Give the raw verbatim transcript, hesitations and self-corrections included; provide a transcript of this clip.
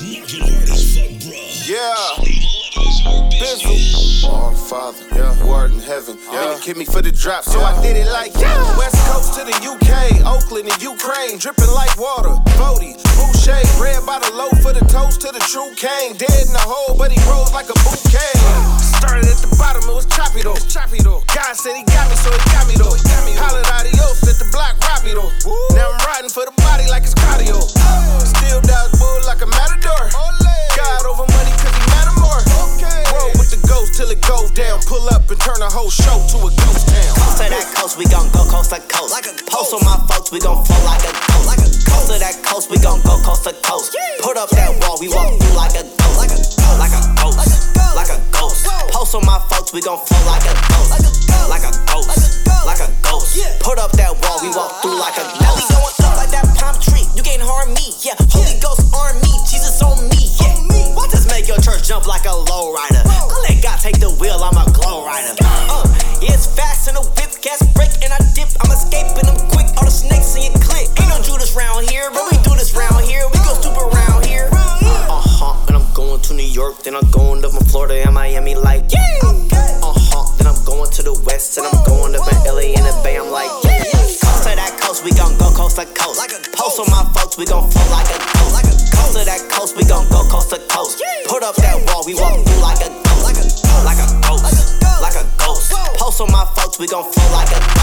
Yeah. Bizzle. Our Father, yeah, who art in heaven. Yeah. Nigga, hit me for the drop, so yeah. I did it like yeah. West Coast to the U K, Oakland and Ukraine, dripping like water. Bodie, Boucher, red by the low for the toast to the true king. Dead in the hole, but he rose like a bouquet. Started at the bottom, it was choppy though. Choppy though. God said he got me, so he got me though. Hollered adios at the block, Robbie though. Now I'm riding for the body like it's cardio. Still dodge bull like a matador. God over money cause he matter more. Roll with the ghost till it goes down. Pull up and turn the whole show to a ghost town. Coast to that coast, we gon' go coast to coast. Like a post on my folks, we gon' flow like a ghost. Like a coast to that coast, we gon' go coast to coast. Put up that wall, we walk through like a ghost. Like a like a ghost, like a ghost. Post on my folks, we gon' flow like a ghost. Like a ghost, like a ghost. Put up that wall, we walk through like a ghost. Now we going up like that palm tree. You can't harm me, yeah. Holy Ghost on me, Jesus on me, yeah. What does make your church jump like a low rider? I let God take the wheel, I'm a glow rider. Uh, yeah, it's fast in a whip, gas break and I dip. I'm escaping them quick, all the snakes in your click. Ain't no Judas round here, but we do this round here. We go stupid round here. Uh-huh, and I'm going to New York, then I'm going up in Florida and Miami like yeah. Uh-huh, then I'm going to the west and I'm going up in L A and the Bay, I'm like yeah. Coast to that coast, we gon' go coast to coast. Like a post on my folks, we gon' flow like a ghost. Like a coast to that coast, we gon' go coast to coast. Put up that wall, we walk through like a ghost. Like a like a ghost, like a ghost. Post on my folks, we gon' flow like a ghost.